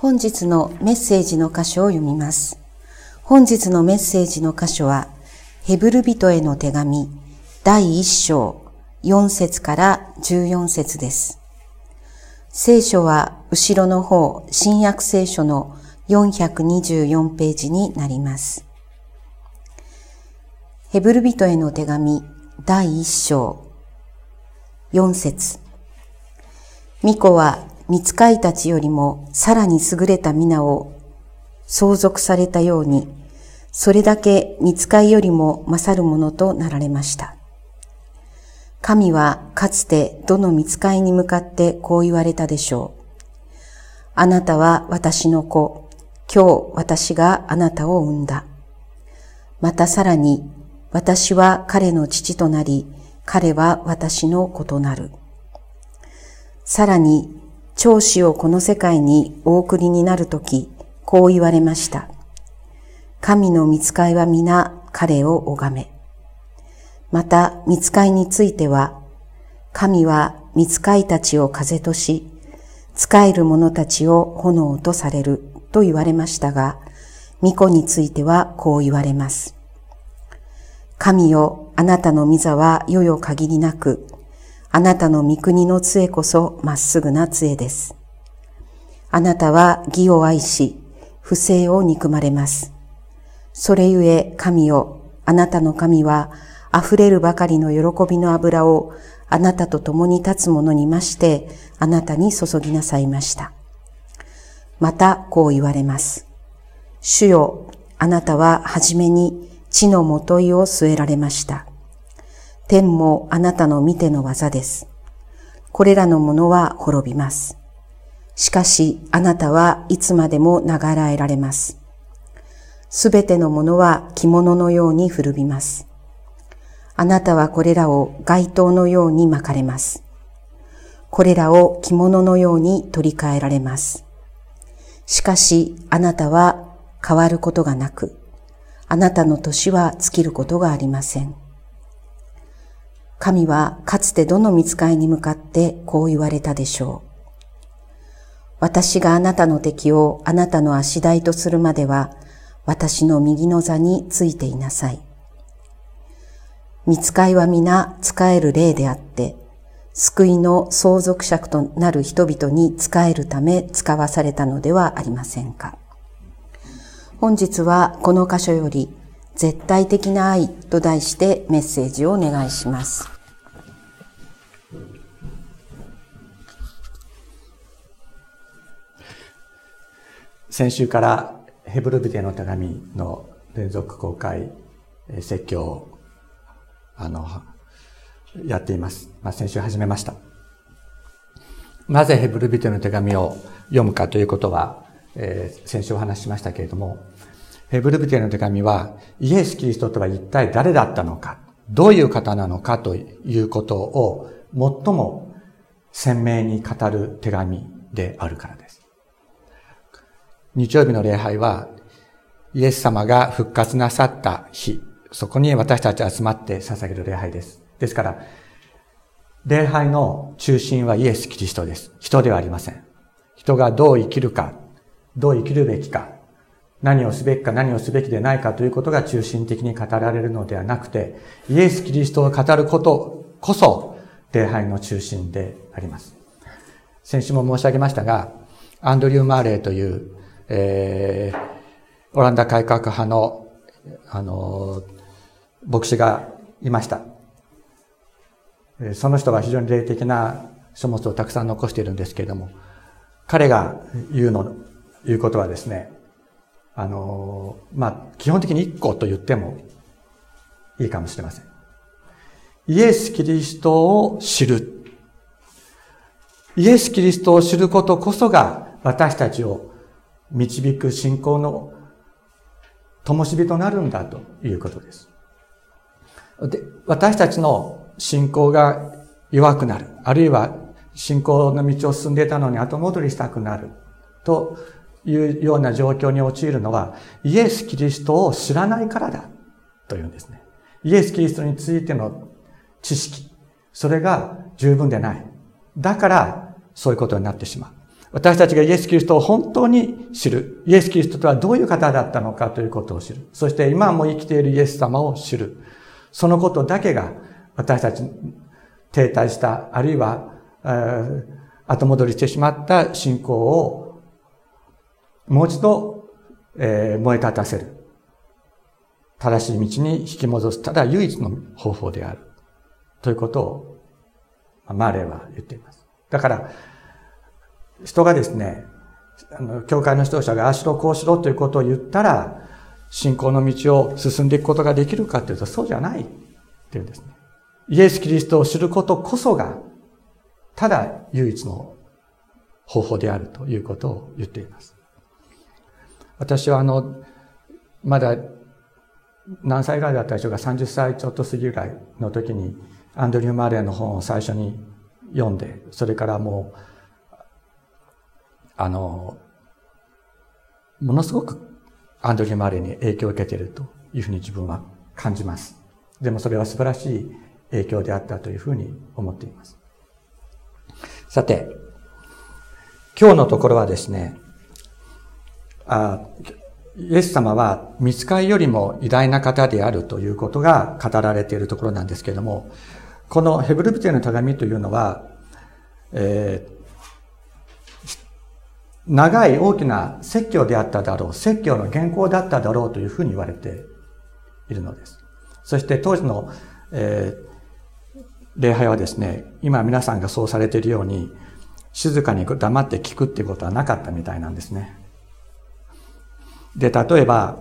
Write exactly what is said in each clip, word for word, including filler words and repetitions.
本日のメッセージの箇所を読みます。本日のメッセージの箇所は、ヘブル人への手紙だいいっ章よん節からじゅうよん節です。聖書は後ろの方、新約聖書のよんひゃくにじゅうよんページになります。ヘブル人への手紙だいいっ章よん節。御子は御使いたちよりもさらに優れた皆を相続されたように、それだけ御使いよりも勝るものとなられました。神はかつてどの御使いに向かってこう言われたでしょう。あなたは私の子、今日私があなたを産んだ。またさらに、私は彼の父となり、彼は私の子となる。さらに、長子をこの世界にお送りになるとき、こう言われました。神の御使いは皆彼を拝め。また、御使いについては、神は御使いたちを風とし、仕える者たちを炎とされると言われましたが、御子についてはこう言われます。神よ、あなたの御座は世々限りなく、あなたの御国の杖こそまっすぐな杖です。あなたは義を愛し、不正を憎まれます。それゆえ神よ、あなたの神は溢れるばかりの喜びの油をあなたと共に立つ者に増してあなたに注ぎなさいました。またこう言われます。主よ、あなたははじめに地のもといを据えられました。天もあなたの御手の技です。これらのものは滅びます。しかしあなたはいつまでも永らえられます。すべてのものは着物のように古びます。あなたはこれらを街灯のように巻かれます。これらを着物のように取り替えられます。しかしあなたは変わることがなく、あなたの年は尽きることがありません。神はかつてどの御使いに向かってこう言われたでしょう。私があなたの敵をあなたの足台とするまでは、私の右の座についていなさい。御使いは皆仕える霊であって、救いの相続者となる人々に仕えるため使わされたのではありませんか。本日はこの箇所より、絶対的な愛と題してメッセージをお願いします。 先週からヘブル人への手紙の連続公開説教をあのやっています。まあ、先週始めました。なぜヘブル人への手紙を読むかということは、えー、先週お話ししましたけれども、ヘブル人への手紙はイエス・キリストとは一体誰だったのか、どういう方なのかということを最も鮮明に語る手紙であるからです。日曜日の礼拝はイエス様が復活なさった日、そこに私たち集まって捧げる礼拝です。ですから、礼拝の中心はイエス・キリストです。人ではありません。人がどう生きるか、どう生きるべきか、何をすべきか何をすべきでないかということが中心的に語られるのではなくて、イエス・キリストを語ることこそ礼拝の中心であります。先週も申し上げましたが、アンドリュー・マーレーという、えー、オランダ改革派の、あの、牧師がいました。その人は非常に霊的な書物をたくさん残しているんですけれども、彼が言うの、言うことはですね、あの、まあ、基本的に一個と言ってもいいかもしれません。イエス・キリストを知る。イエス・キリストを知ることこそが私たちを導く信仰の灯火となるんだということです。で、私たちの信仰が弱くなる。あるいは信仰の道を進んでいたのに後戻りしたくなる。というような状況に陥るのは、イエス・キリストを知らないからだというんですね。イエス・キリストについての知識、それが十分でない。だからそういうことになってしまう。 私たちがイエス・キリストを本当に知る。イエス・キリストとはどういう方だったのかということを知る。そして今も生きているイエス様を知る。そのことだけが私たち停滞した、あるいは後戻りしてしまった信仰をもう一度、えー、燃え立たせる。正しい道に引き戻す。ただ唯一の方法である。ということをマーレーは言っています。だから、人がですね、あの、教会の指導者がああしろこうしろということを言ったら、信仰の道を進んでいくことができるかというと、そうじゃないっていうんですね。イエス・キリストを知ることこそが、ただ唯一の方法であるということを言っています。私はあの、まだ何歳ぐらいだったでしょうか、さんじゅっさいちょっと過ぎぐらいの時に、アンドリュー・マーレーの本を最初に読んで、それからもう、あの、ものすごくアンドリュー・マーレーに影響を受けているというふうに自分は感じます。でもそれは素晴らしい影響であったというふうに思っています。さて、今日のところはですね、あイエス様は御使いよりも偉大な方であるということが語られているところなんですけれども、このヘブル人への手紙というのは、えー長い大きな説教であっただろう、説教の原稿だっただろうというふうに言われているのです。そして当時の、えー、礼拝はですね、今皆さんがそうされているように、静かに黙って聞くっていうことはなかったみたいなんですね。で、例えば、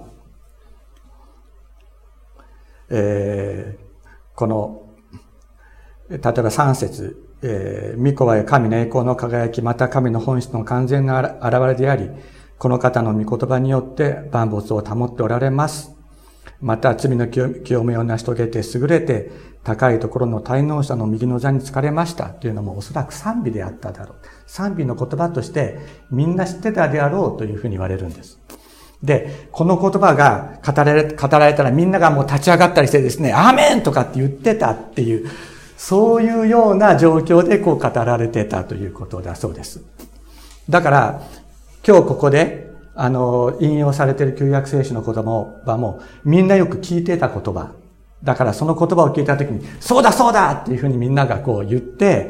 えー、この、例えばさん節、えー、御子は神の栄光の輝き、また神の本質の完全な現れであり、この方の御言葉によって万物を保っておられます。また罪の清めを成し遂げて優れて高いところの滞納者の右の座につかれましたというのもおそらく賛美であっただろう。賛美の言葉としてみんな知ってたであろうというふうに言われるんです。で、この言葉が語られ、語られたらみんながもう立ち上がったりしてですね、アーメンとかって言ってたっていう、そういうような状況でこう語られてたということだそうです。だから、今日ここで、あの、引用されている旧約聖書の言葉も、みんなよく聞いてた言葉。だからその言葉を聞いたときに、そうだそうだっていうふうにみんながこう言って、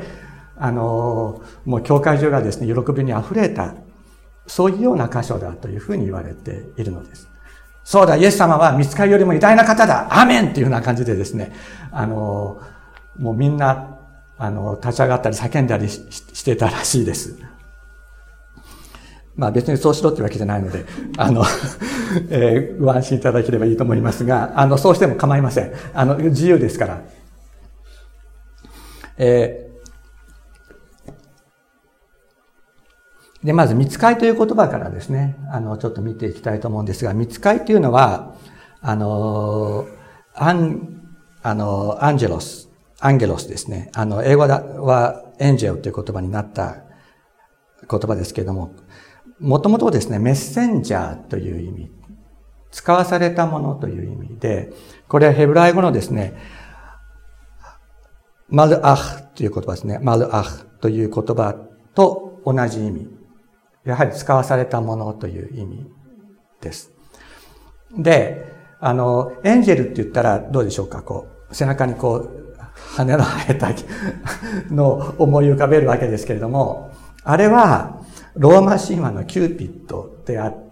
あの、もう教会中がですね、喜びに溢れた、そういうような箇所だというふうに言われているのです。そうだ、イエス様は御使いよりも偉大な方だ、アーメンっていうような感じでですね、あの、もうみんな、あの、立ち上がったり叫んだり し, してたらしいです。まあ別にそうしろってわけじゃないので、あの、えー、ご安心いただければいいと思いますが、あの、そうしても構いません。あの、自由ですから。えー、で、まず、御使いという言葉からですね、あの、ちょっと見ていきたいと思うんですが、御使いというのは、あの、アン、あの、アンジェロス、アンゲロスですね。あの、英語はエンジェルという言葉になった言葉ですけれども、もともとですね、メッセンジャーという意味、使わされたものという意味で、これはヘブライ語のですね、マルアフという言葉ですね。マルアフという言葉と同じ意味。やはり使わされたものという意味です。で、あの、エンジェルって言ったらどうでしょうか、こう、背中にこう、羽の生えたのを思い浮かべるわけですけれども、あれはローマ神話のキューピッドであって、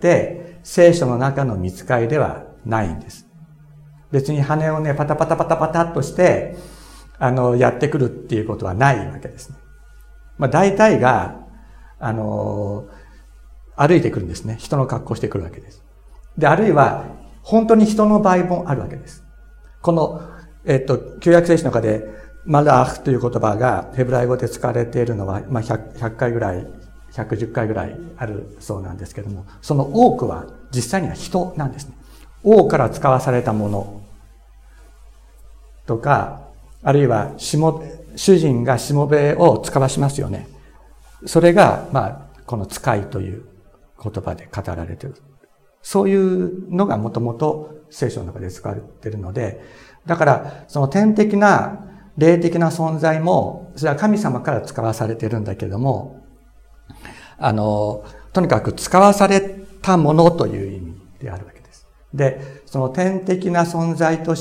聖書の中の御使いではないんです。別に羽をね、パタパタパタパタっとして、あの、やってくるっていうことはないわけですね。まあ大体が、あの、歩いてくるんですね。人の格好してくるわけです。で、あるいは、本当に人の場合もあるわけです。この、えっと、旧約聖書の中で、マルアフという言葉がヘブライ語で使われているのは、まあ、ひゃくかいぐらい、ひゃくじゅっかいぐらいあるそうなんですけども、その多くは実際には人なんですね。王から使わされたものとか、あるいはしも、主人がしもべを使わしますよね。それが、まあ、この使いという言葉で語られている。そういうのがもともと聖書の中で使われているので、だから、その天的な、霊的な存在も、それは神様から使わされているんだけれども、 あの、とにかく使わされたものという意味であるわけです。で、その天的な存在として、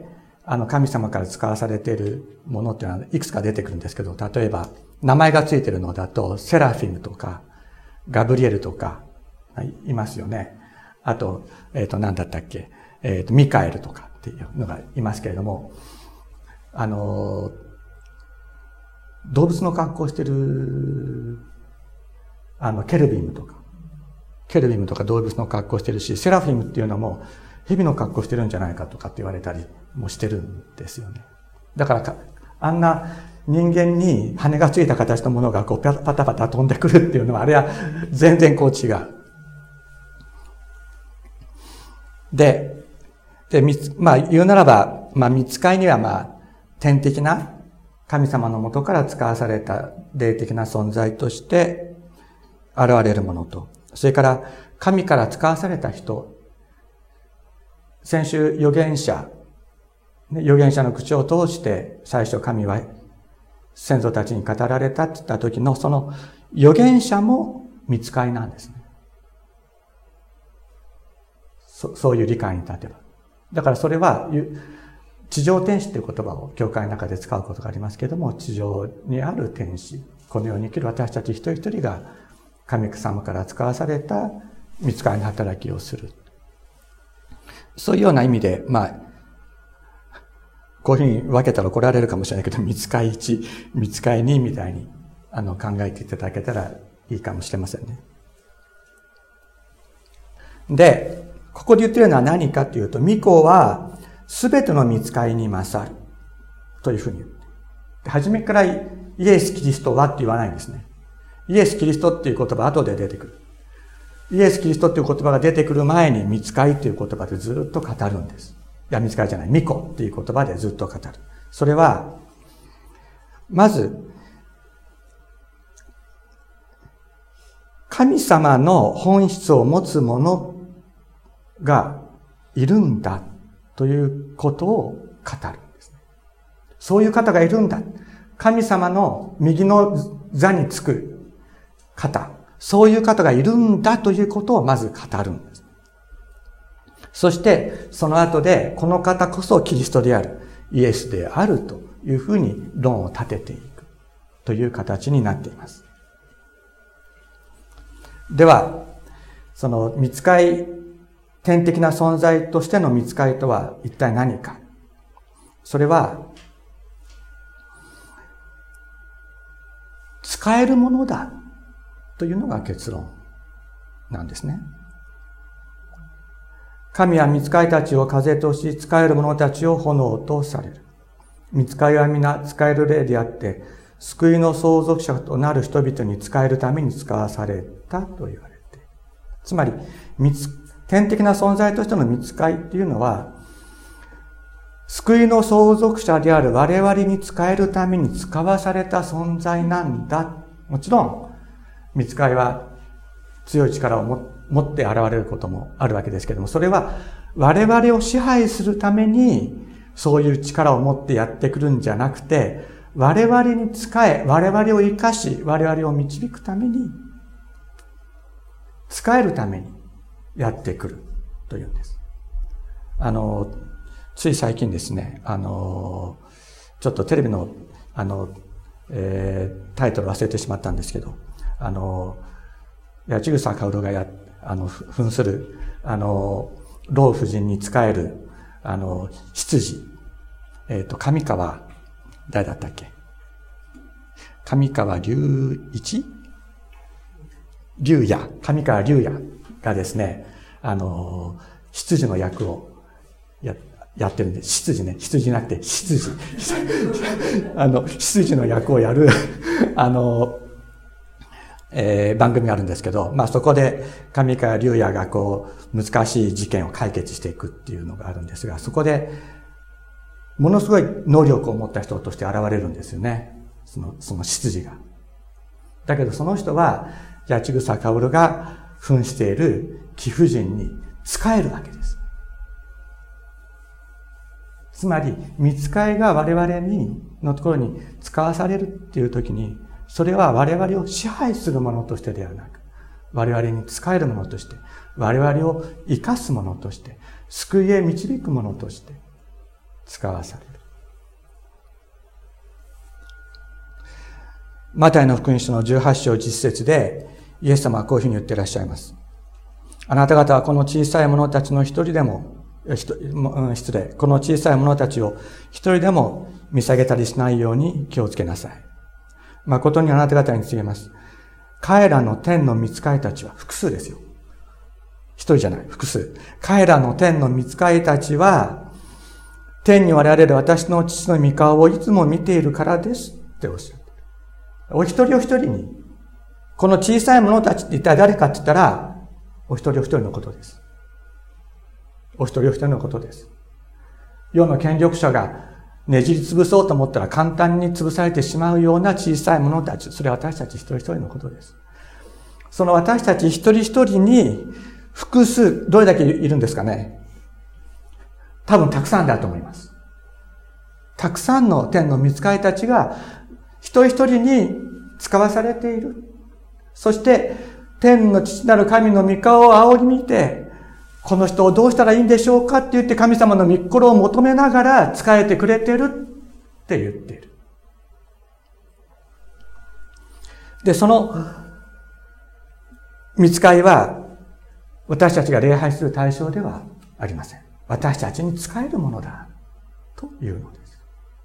あの、神様から使わされているものっていうのはいくつか出てくるんですけど、例えば、名前がついているのだと、セラフィムとか、ガブリエルとか、いますよね。あと、えっと、何だったっけ、えっと、ミカエルとかっていうのがいますけれども、あの、動物の格好をしている、あの、ケルビムとか、ケルビムとか動物の格好をしているし、セラフィムっていうのも、蛇の格好をしてるんじゃないかとかって言われたりもしてるんですよね。だからか、あんな人間に羽がついた形のものがこうパタパタ飛んでくるっていうのは、あれは全然こう違う。で、で、まあ言うならば、まあ御使いにはまあ天的な神様の元から使わされた霊的な存在として現れるものと、それから神から使わされた人、先週預言者、預言者の口を通して最初神は先祖たちに語られたって言った時のその預言者も御使いなんですね。そ, そういう理解に立てば。だからそれは地上天使という言葉を教会の中で使うことがありますけれども、地上にある天使、この世に生きる私たち一人一人が神様から使わされた御使いの働きをする。そういうような意味で、まあ、こういうふうに分けたら怒られるかもしれないけど、御使いいち、御使いにみたいにあの考えていただけたらいいかもしれませんね。で、ここで言っているのは何かというと、御子はすべての御使いに勝るというふうに言って、初めからイエス・キリストはって言わないんですね。イエス・キリストっていう言葉は後で出てくる。イエス・キリストっていう言葉が出てくる前に御使いという言葉でずっと語るんです。いや、御使いじゃない、御子っていう言葉でずっと語る。それは、まず、神様の本質を持つ者がいるんだということを語るんですね。そういう方がいるんだ。神様の右の座につく方、そういう方がいるんだということをまず語るんです。そしてその後でこの方こそキリストである、イエスであるというふうに論を立てていくという形になっています。では、その御使い、天的な存在としての御使いとは一体何か。それは、使えるものだというのが結論なんですね。神は御使いたちを風とし、使える者たちを炎とされる。御使いは皆使える霊であって、救いの相続者となる人々に使えるために使わされたと言われて。つまり、天的な存在としての御使いっていうのは、救いの相続者である我々に使えるために使わされた存在なんだ。もちろん、御使いは強い力を持って現れることもあるわけですけれども、それは我々を支配するためにそういう力を持ってやってくるんじゃなくて、我々に使え、我々を生かし、我々を導くために、使えるためにやってくるというんです。あの、つい最近ですね、あの、ちょっとテレビの、あの、えー、タイトル忘れてしまったんですけど、あの、八千草薫がや、あの、扮する、あの、老婦人に仕える、あの、執事、えっと、上川、誰だったっけ？上川隆一？龍也、上川龍也がですね、あの、執事の役をや、やってるんです。執事ね、執事じゃなくて、執事。あの、執事の役をやる、あの、えー、番組があるんですけど、まあそこで上川龍也がこう、難しい事件を解決していくっていうのがあるんですが、そこで、ものすごい能力を持った人として現れるんですよね。その、その執事が。だけどその人は、八千草薫が扮している貴婦人に仕えるわけです。つまり、御使いが我々に、のところに使わされるっていう時に、 それは我々を支配するものとしてではなく、我々に仕えるものとして、我々を生かすものとして、救いへ導くものとして使わされる。マタイの福音書のじゅうはち章じゅっ節で、イエス様はこういうふうに言っていらっしゃいます。あなた方はこの小さい者たちの一人でも、失礼、この小さい者たちを一人でも見下げたりしないように気をつけなさい。誠にあなた方に告げます。彼らの天の御使いたちは複数ですよ。一人じゃない、複数。彼らの天の御使いたちは、天におられる私の父の御顔をいつも見ているからですっておっしゃる。お一人お一人に、この小さい者たちって一体誰かって言ったら、お一人お一人のことです。お一人お一人のことです。世の権力者がねじり潰そうと思ったら簡単に潰されてしまうような小さい者たち、それは私たち一人一人のことです。その私たち一人一人に複数、どれだけいるんですかね。多分たくさんだと思います。たくさんの天の御使いたちが一人一人に使わされている。そして天の父なる神の御顔を仰ぎ見て、この人をどうしたらいいんでしょうかって言って神様の御心を求めながら仕えてくれてるって言っている。で、その御使いは私たちが礼拝する対象ではありません。私たちに仕えるものだというのです。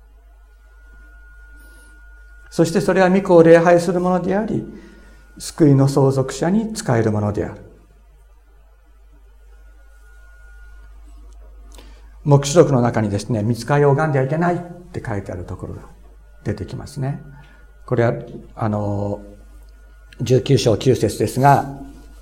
そしてそれは御子を礼拝するものであり、救いの相続者に仕えるものである。黙示録の中にですね、御使いを拝んではいけないって書いてあるところが出てきますね。これは、あの、じゅうきゅう章きゅう節ですが、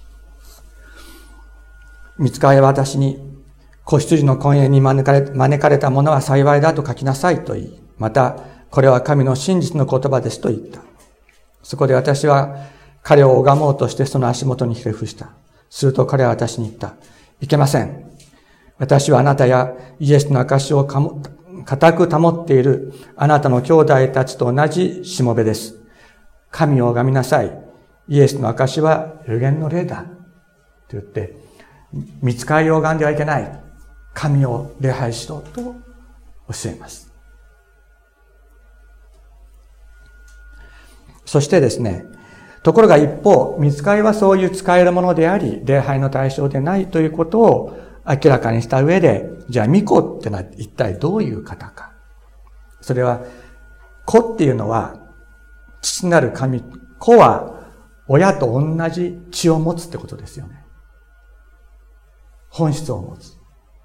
御使いは私に、子羊の婚宴に招かれ、招かれた者は幸いだと書きなさいと言い、また、これは神の真実の言葉ですと言った。そこで私は彼を拝もうとしてその足元にひれ伏した。すると彼は私に言った。いけません。私はあなたやイエスの証を固く保っているあなたの兄弟たちと同じしもべです。神を拝みなさい。イエスの証は有限の霊だ。と言って、御使いを拝んではいけない。神を礼拝しろと教えます。そしてですね、ところが一方、御使いはそういう使えるものであり、礼拝の対象でないということを明らかにした上で、じゃあ御子ってのは一体どういう方か。それは、子っていうのは、父なる神、子は親と同じ血を持つってことですよね。本質を持つ。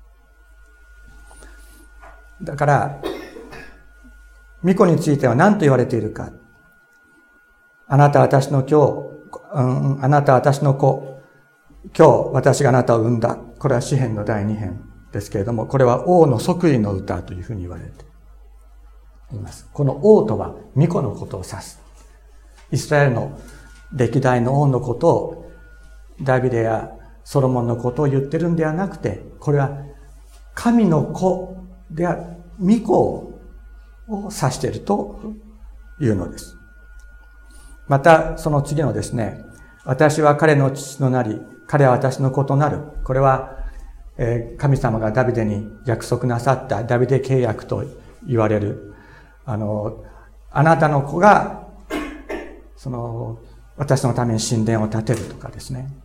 だから、御子については何と言われているか。あなたは私の今日、うん、あなたは私の子。今日私があなたを産んだ。これは詩編のだいに編ですけれども、これは王の即位の歌というふうに言われています。この王とは御子のことを指す。イスラエルの歴代の王のことを、ダビデやソロモンのことを言ってるんではなくて、これは神の子である、御子を指しているというのです。また、その次のですね、私は彼の父となり、彼は私の子となる。これは、えー、神様がダビデに約束なさったダビデ契約と言われる。あの、あなたの子が、その、私のために神殿を建てるとかですね。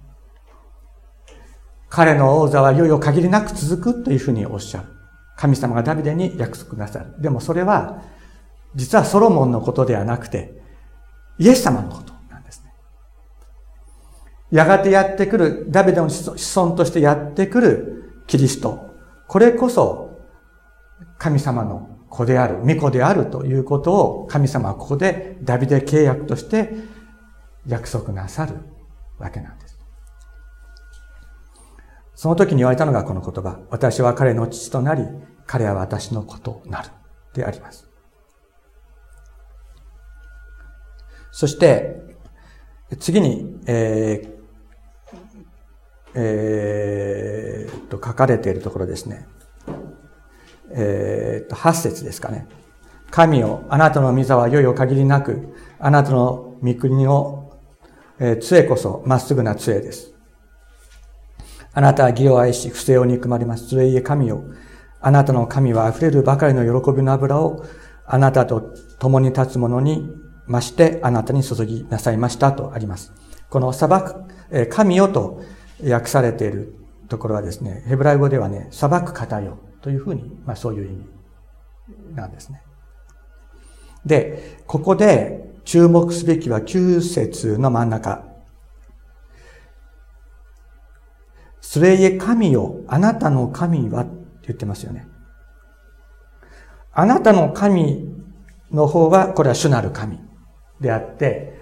彼の王座はいよいよ限りなく続くというふうにおっしゃる。神様がダビデに約束なさる。でもそれは、実はソロモンのことではなくて、イエス様のことなんですね。やがてやってくる、ダビデの子孫としてやってくるキリスト。これこそ、神様の子である、御子であるということを、神様はここでダビデ契約として約束なさるわけなんです。その時に言われたのがこの言葉。私は彼の父となり、彼は私の子となる。であります。そして、次に、えーえー、と書かれているところですね。えー、とはち節ですかね。 神よ、あなたの御座はいよいよ限りなく、あなたの御国の、えー、杖こそまっすぐな杖です。あなたは義を愛し、不正を憎まれます。それゆえ神よ、あなたの神は溢れるばかりの喜びの油を、あなたと共に立つ者に増してあなたに注ぎなさいましたとあります。この裁く、えー、神よと訳されているところはですね、ヘブライ語ではね、裁く方よというふうに、まあそういう意味なんですね。で、ここで注目すべきはきゅう節の真ん中。それゆえ神よ、あなたの神はって言ってますよね。あなたの神の方は、これは主なる神であって、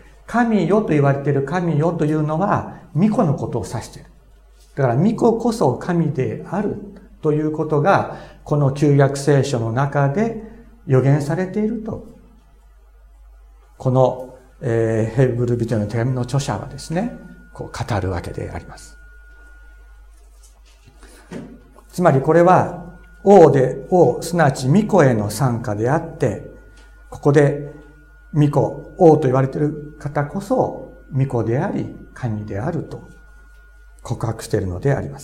神よと言われている神よというのは、御子のことを指している。だから、御子こそ神であるということが、この旧約聖書の中で予言されていると。この、えー、ヘブル人の手紙の著者はですね、こう語るわけであります。つまりこれは、王で、王、すなわち御子への参加であって、ここで御子、王と言われている方こそ、御子であり、神であると告白しているのであります。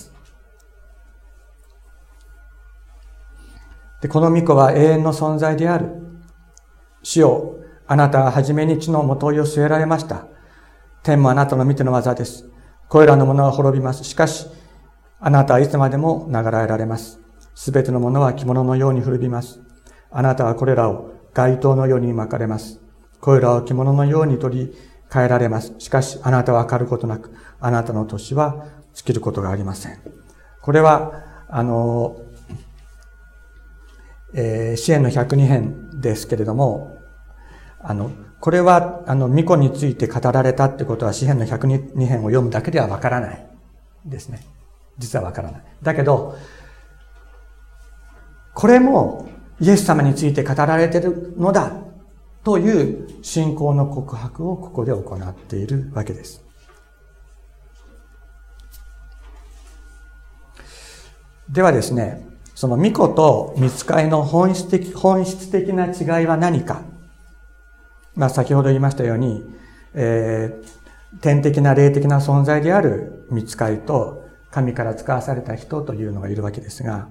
で、この御子は永遠の存在である。主よ、あなたは初めに地の元を据えられました。天もあなたの御手の技です。これらのものは滅びます。しかし、あなたはいつまでも流らえられます。すべてのものは着物のように古びます。あなたはこれらを街灯のように巻かれます。これらを着物のように取り替えられます。しかし、あなたは明ることなく、あなたの年は尽きることがありません。これは、あの、えー、詩編のひゃくに編ですけれども、あの、これは、あの、御子について語られたってことは、詩編のひゃくに編を読むだけではわからないですね。実はわからない。だけど、これもイエス様について語られているのだという信仰の告白をここで行っているわけです。ではですね、その御子と御使いの本質的、本質的な違いは何か。まあ先ほど言いましたように、えー、天的な霊的な存在である御使いと神から使わされた人というのがいるわけですが、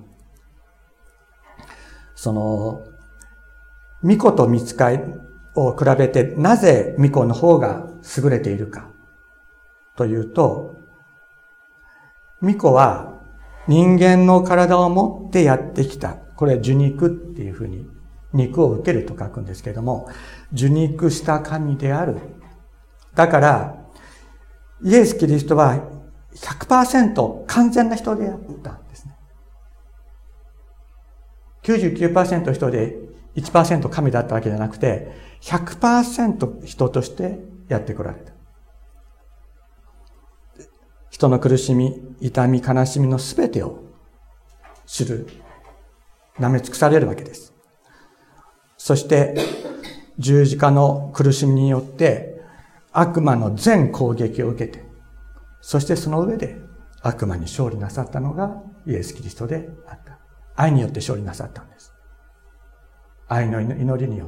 その、御子と御使いを比べてなぜ御子の方が優れているかというと、御子は人間の体を持ってやってきた。これ受肉っていうふうに肉を受けると書くんですけれども、受肉した神である。だから、イエス・キリストは ひゃくパーセント 完全な人であったんですね。きゅうじゅうきゅうパーセント 人で いちパーセント 神だったわけじゃなくて、ひゃくパーセント 人としてやってこられた。人の苦しみ、痛み、悲しみのすべてを知る、舐め尽くされるわけです。そして、十字架の苦しみによって、悪魔の全攻撃を受けて、そしてその上で悪魔に勝利なさったのがイエス・キリストであった。愛によって勝利なさったんです。愛の祈りによって、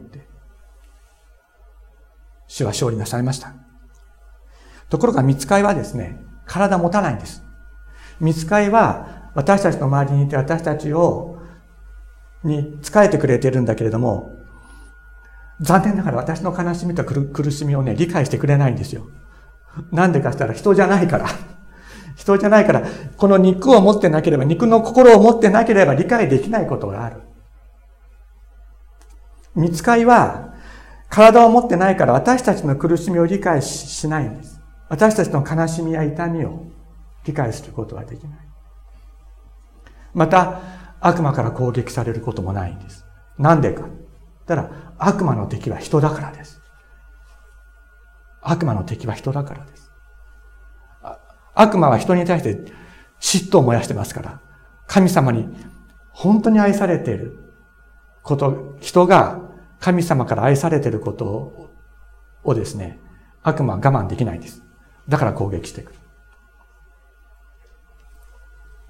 主は勝利なさいました。ところが、御使いはですね、体持たないんです。御使いは私たちの周りにいて私たちをに仕えてくれているんだけれども、残念ながら私の悲しみと苦しみをね、理解してくれないんですよ。なんでかしたら人じゃないから。人じゃないから、この肉を持ってなければ、肉の心を持ってなければ理解できないことがある。御使いは体を持ってないから私たちの苦しみを理解しないんです。私たちの悲しみや痛みを理解することはできない。また、悪魔から攻撃されることもないんです。なんでか。だから、悪魔の敵は人だからです。悪魔の敵は人だからです。悪魔は人に対して嫉妬を燃やしてますから、神様に本当に愛されていること、人が神様から愛されていることを、をですね、悪魔は我慢できないんです。だから攻撃してくる。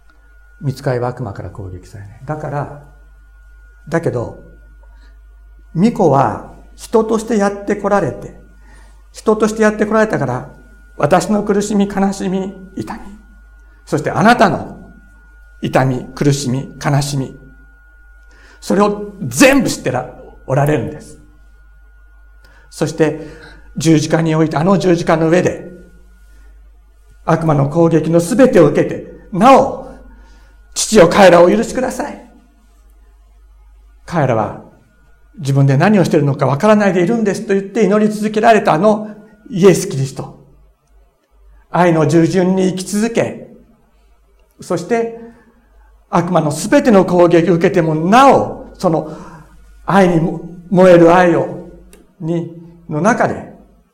御使いは悪魔から攻撃されない。だから、だけど、 御子は人としてやって来られて、人としてやって来られたから、私の苦しみ、悲しみ、痛み、そしてあなたの痛み、苦しみ、悲しみ、それを全部知っておられるんです。そして十字架において、あの十字架の上で悪魔の攻撃のすべてを受けて、なお父よ、彼らをお許しください。彼らは自分で何をしているのかわからないでいるんですと言って祈り続けられたあのイエス・キリスト、愛の従順に生き続け、そして悪魔のすべての攻撃を受けてもなおその愛に燃える愛をにの中で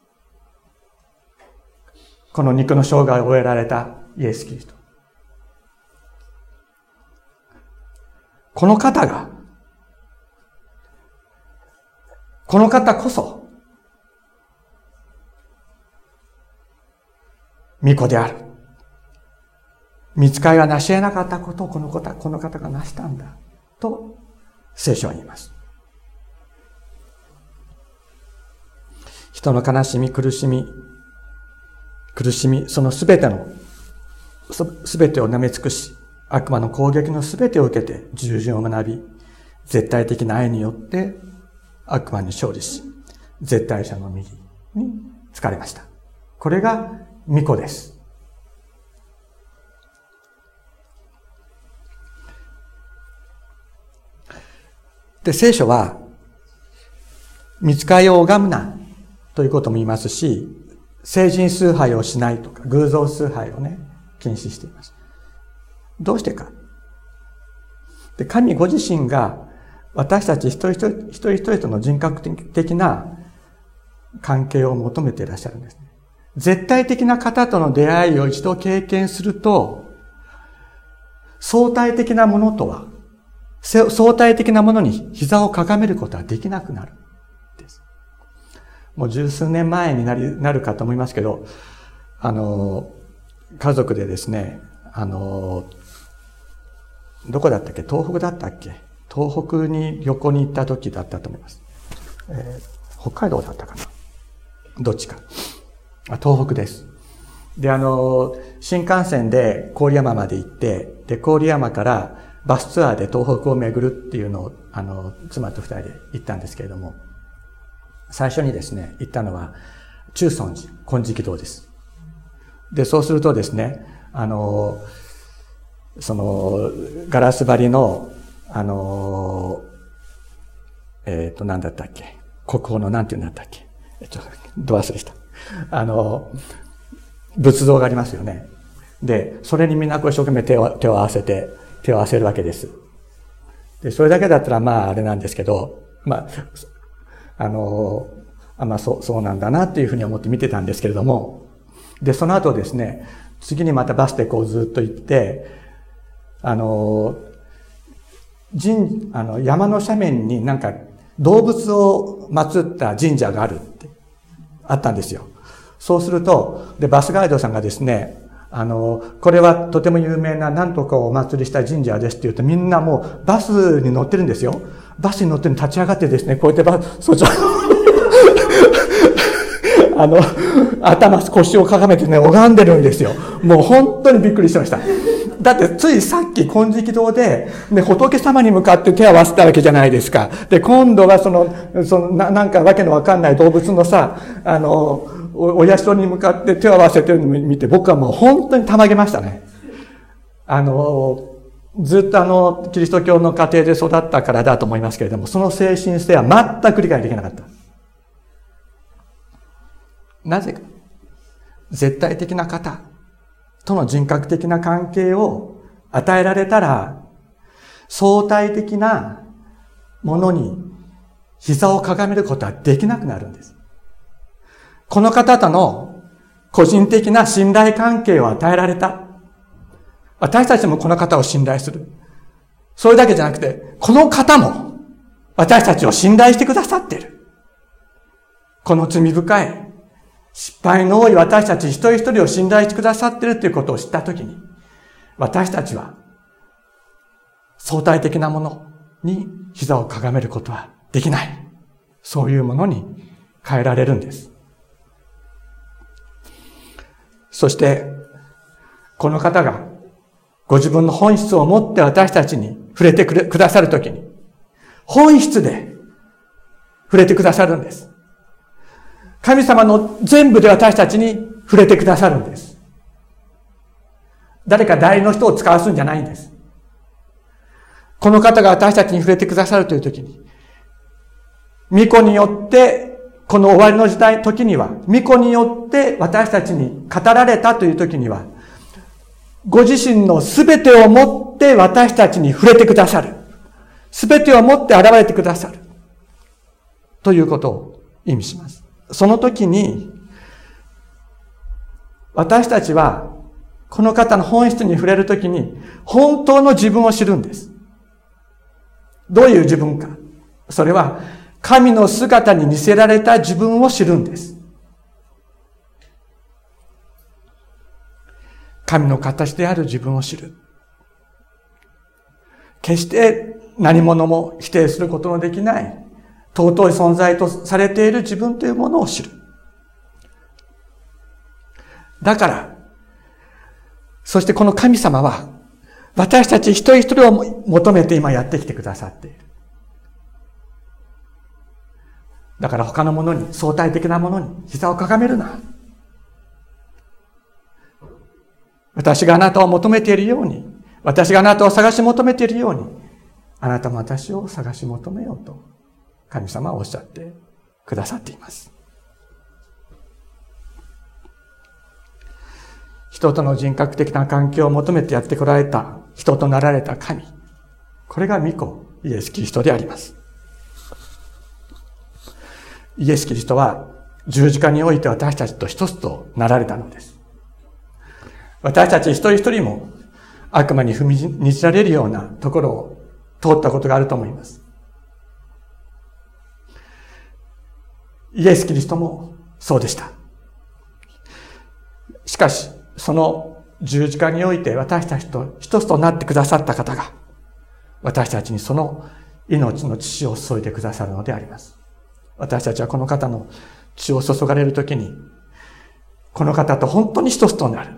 この肉の生涯を終えられたイエス・キリスト、この方が、この方こそ御子である。御使いが成し得なかったことをこの方、この方が成したんだと聖書は言います。人の悲しみ、苦しみ、苦しみ、そのすべての、すべてを舐め尽くし、悪魔の攻撃のすべてを受けて従順を学び、絶対的な愛によって悪魔に勝利し、絶対者の右につかれました。これが御子です。で、聖書は、御使いを拝むなということも言いますし、聖人崇拝をしないとか、偶像崇拝をね、禁止しています。どうしてか。で、神ご自身が私たち一人一人、一人一人との人格的な関係を求めていらっしゃるんですね。絶対的な方との出会いを一度経験すると、相対的なものとは、相対的なものに膝をかがめることはできなくなるんです。もう十数年前になり、なるかと思いますけど、あの、家族でですね、あの、どこだったっけ？東北だったっけ？東北に旅行に行った時だったと思います。えー、北海道だったかな？どっちか。あ、東北です。で、あの、新幹線で郡山まで行って、で、郡山からバスツアーで東北を巡るっていうのを、あの、妻と二人で行ったんですけれども、最初にですね、行ったのは、中尊寺、金色堂です。で、そうするとですね、あの、その、ガラス張りの、あの、えっと、なんだったっけ、国宝のなんていうんだったっけ、えっと、ど忘れした。あの、仏像がありますよね。で、それにみんなこう一生懸命手を、手を合わせて、手を合わせるわけです。で、それだけだったらまああれなんですけど、まあ、あの、あまあそう、そうなんだなっていうふうに思って見てたんですけれども、で、その後ですね、次にまたバスでこうずっと行って、あの、神、あの、山の斜面になんか動物を祀った神社があるって、あったんですよ。そうすると、で、バスガイドさんがですね、あの、これはとても有名な何とかをお祭りした神社ですって言うとみんなもうバスに乗ってるんですよ。バスに乗ってるの立ち上がってですね、こうやってバス、そっちあの、頭、腰をかがめてね、拝んでるんですよ。もう本当にびっくりしました。だってついさっき金色堂で、ね、仏様に向かって手を合わせたわけじゃないですか。で、今度はその、そのな、なんかわけのわかんない動物のさ、あの、お, お社に向かって手を合わせてるのを見て、僕はもう本当にたまげましたね。あの、ずっとあの、キリスト教の家庭で育ったからだと思いますけれども、その精神性は全く理解できなかった。なぜか。絶対的な方との人格的な関係を与えられたら、相対的なものに膝をかがめることはできなくなるんです。この方との個人的な信頼関係を与えられた。私たちもこの方を信頼する。それだけじゃなくて、この方も私たちを信頼してくださっている。この罪深い、失敗の多い私たち一人一人を信頼してくださっているということを知ったときに、私たちは相対的なものに膝をかがめることはできない。 そういうものに変えられるんです。そして、この方がご自分の本質を持って私たちに触れてくださるときに、本質で触れてくださるんです。神様の全部で私たちに触れてくださるんです。誰か代理の人を使わすんじゃないんです。この方が私たちに触れてくださるというときに、御子によって、この終わりの時代、時には、御子によって私たちに語られたというときには、ご自身のすべてをもって私たちに触れてくださる。すべてをもって現れてくださる。ということを意味します。その時に、私たちは、この方の本質に触れるときに、本当の自分を知るんです。どういう自分か。それは、神の姿に似せられた自分を知るんです。神の形である自分を知る。決して何者も否定することのできない、尊い存在とされている自分というものを知る。だから、そしてこの神様は、私たち一人一人を求めて今やってきてくださっている。だから他のものに、相対的なものに膝をかがめるな。私があなたを求めているように、私があなたを探し求めているように、あなたも私を探し求めようと、神様はおっしゃってくださっています。人との人格的な関係を求めてやってこられた、人となられた神。これが御子、イエス・キリストであります。イエス・キリストは十字架において私たちと一つとなられたのです。私たち一人一人も悪魔に踏みにじられるようなところを通ったことがあると思います。イエス・キリストもそうでした。しかし、その十字架において私たちと一つとなってくださった方が、私たちにその命の血を注いでくださるのであります。私たちはこの方の血を注がれるときに、この方と本当に一つとなる。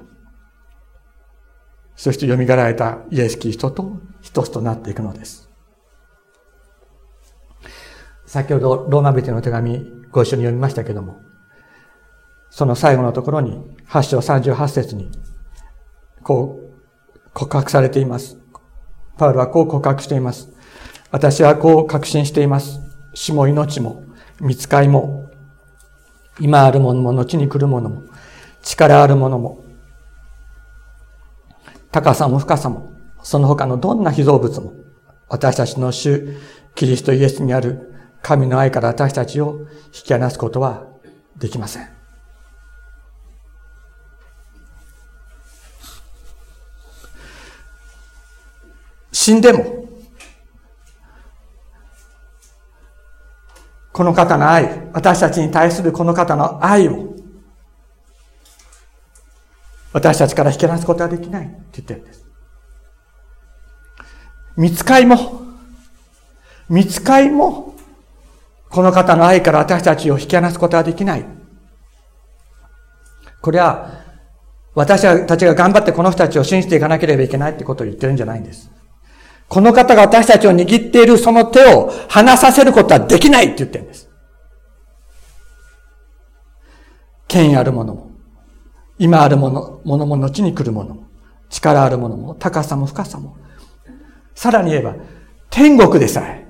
そして蘇られたイエス・キリストと一つとなっていくのです。先ほどローマ人の手紙ご一緒に読みましたけども、その最後のところにはち章さんじゅうはち節にこう告白されています。パウロはこう告白しています。私はこう確信しています。死も命も御使いも今あるものも後に来るものも力あるものも高さも深さもその他のどんな被造物も私たちの主キリストイエスにある神の愛から私たちを引き離すことはできません。死んでもこの方の愛、私たちに対するこの方の愛を私たちから引き離すことはできないって言ってるんです。御使いも御使いもこの方の愛から私たちを引き離すことはできない。これは私たちが頑張ってこの人たちを信じていかなければいけないってことを言ってるんじゃないんです。この方が私たちを握っているその手を離させることはできないって言ってるんです。権威あるものも、今あるもの、ものも後に来るものも、力あるものも、高さも深さも、さらに言えば、天国でさえ、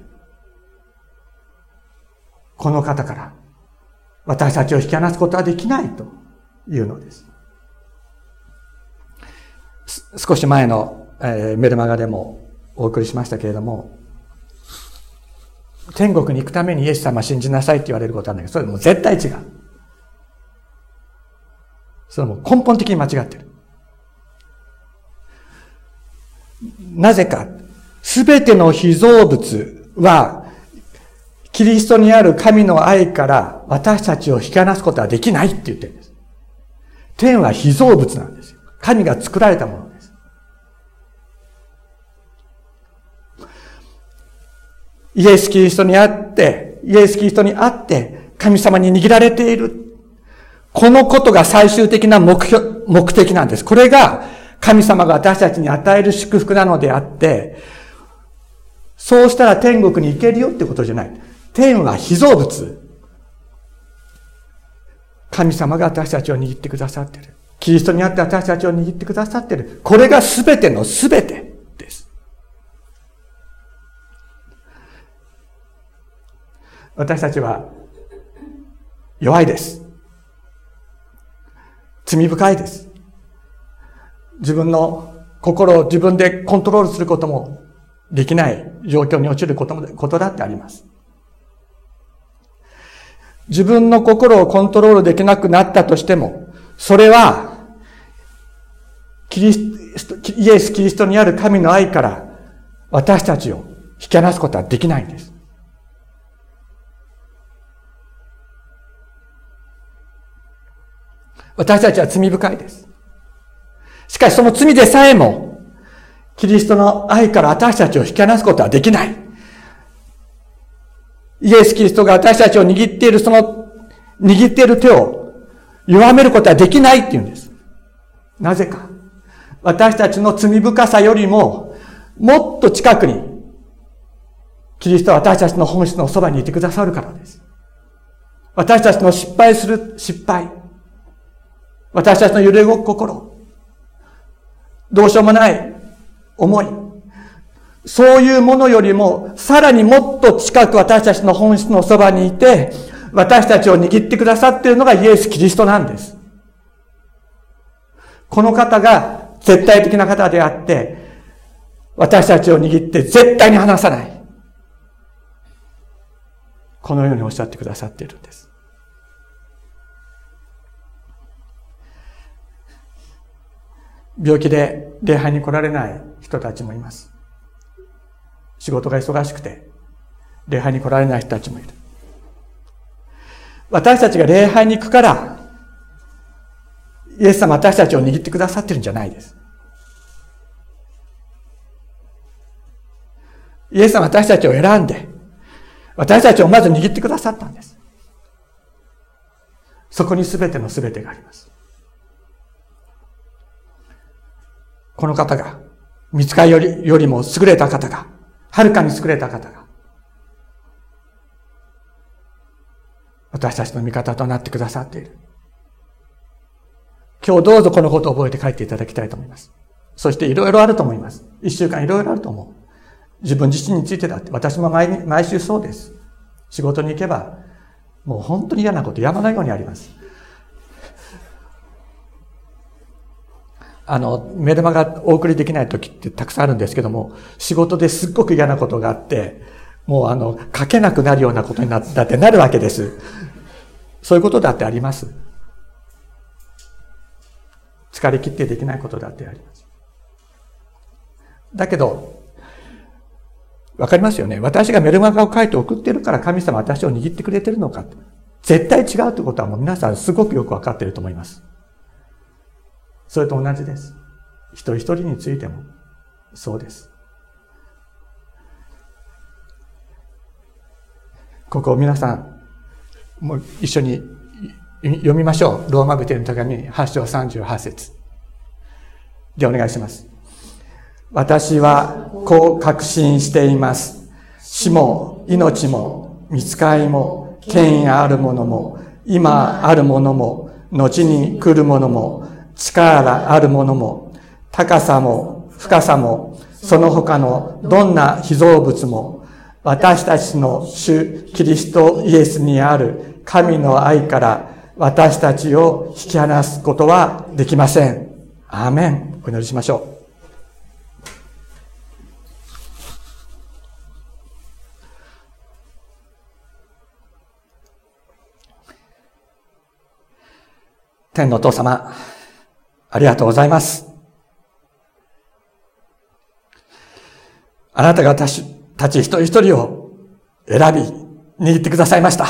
この方から私たちを引き離すことはできないというのです。少し前の、えー、メルマガでもお送りしましたけれども、天国に行くためにイエス様信じなさいって言われることなんだけど、それもう絶対違う。それも根本的に間違ってる。なぜか、すべての被造物は、キリストにある神の愛から私たちを引き離すことはできないって言ってるんです。天は被造物なんですよ。神が作られたものです。イエス・キリストにあって、 イエス・キリストにあって神様に握られている。このことが最終的な目標、目的なんです。これが神様が私たちに与える祝福なのであって、そうしたら天国に行けるよってことじゃない。天は被造物。神様が私たちを握ってくださっている。キリストにあって私たちを握ってくださっている。これが全ての全てです。私たちは弱いです。罪深いです。自分の心を自分でコントロールすることもできない状況に陥ることも、ことだってあります。自分の心をコントロールできなくなったとしても、それは、キリスト、イエス・キリストにある神の愛から私たちを引き離すことはできないんです。私たちは罪深いです。しかしその罪でさえも、キリストの愛から私たちを引き離すことはできない。イエス・キリストが私たちを握っている、その、握っている手を弱めることはできないって言うんです。なぜか。私たちの罪深さよりも、もっと近くに、キリストは私たちの本質のそばにいてくださるからです。私たちの失敗する失敗。私たちの揺れ動く心。どうしようもない思い。そういうものよりも、さらにもっと近く私たちの本質のそばにいて、私たちを握ってくださっているのがイエス・キリストなんです。この方が絶対的な方であって、私たちを握って絶対に離さない。このようにおっしゃってくださっているんです。病気で礼拝に来られない人たちもいます。仕事が忙しくて、礼拝に来られない人たちもいる。私たちが礼拝に行くから、イエス様私たちを握ってくださってるんじゃないです。イエス様私たちを選んで、私たちをまず握ってくださったんです。そこに全ての全てがあります。この方が、御使いより、よりも優れた方が、はるかに優れた方が、私たちの味方となってくださっている。今日どうぞこのことを覚えて帰っていただきたいと思います。そしていろいろあると思います。一週間いろいろあると思う。自分自身についてだって、私も毎、毎週そうです。仕事に行けば、もう本当に嫌なこと山のようにあります。あの、メルマがお送りできない時ってたくさんあるんですけども、仕事ですっごく嫌なことがあって、もうあの、書けなくなるようなことになったってなるわけです。そういうことだってあります。疲れ切ってできないことだってあります。だけど、わかりますよね。私がメルマガを書いて送ってるから神様私を握ってくれてるのか。絶対違うってことはもう皆さんすごくよくわかっていると思います。それと同じです。一人一人についてもそうです。ここを皆さんもう一緒に読みましょう。ローマ人への手紙はち章さんじゅうはち節でお願いします。私はこう確信しています。死も命も御使いも権威あるものも今あるものも後に来るものも力あるものも高さも深さもその他のどんな被造物も私たちの主キリストイエスにある神の愛から私たちを引き離すことはできません。アーメン。お祈りしましょう。天のお父様、ありがとうございます。あなたが私たち一人一人を選び、握ってくださいました。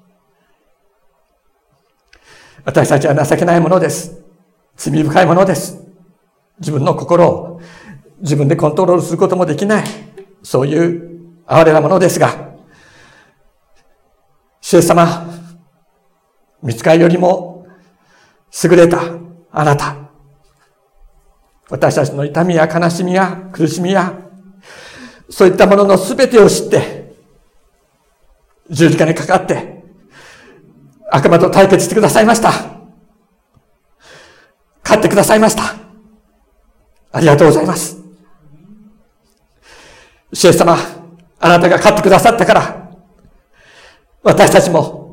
私たちは情けないものです。罪深いものです。自分の心を自分でコントロールすることもできない。そういう哀れなものですが、 主イエス様、御使いよりも優れたあなた、私たちの痛みや悲しみや苦しみや、そういったもののすべてを知って、十字架にかかって、悪魔と対決してくださいました。勝ってくださいました。ありがとうございます。主イエス様、あなたが勝ってくださったから、私たちも、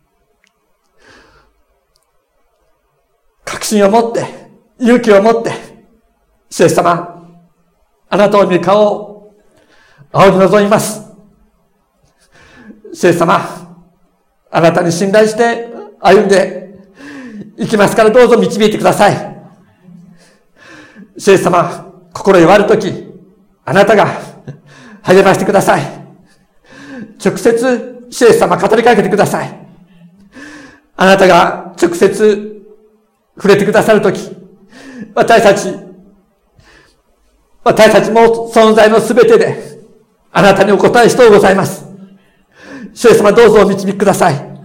確信を持って、勇気を持って、主イエス様、あなたを見る顔を仰ぎ望みます。主イエス様、あなたに信頼して歩んでいきますからどうぞ導いてください。主イエス様、心弱るとき、あなたが励ましてください。直接、主イエス様語りかけてください。あなたが直接触れてくださるとき、私たち、私たちも存在のすべてで、あなたにお答えしとうございます。主イエス様、どうぞお導きください。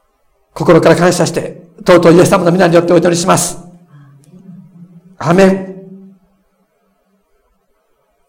心から感謝して、尊いイエス様の皆によってお祈りします。アーメン。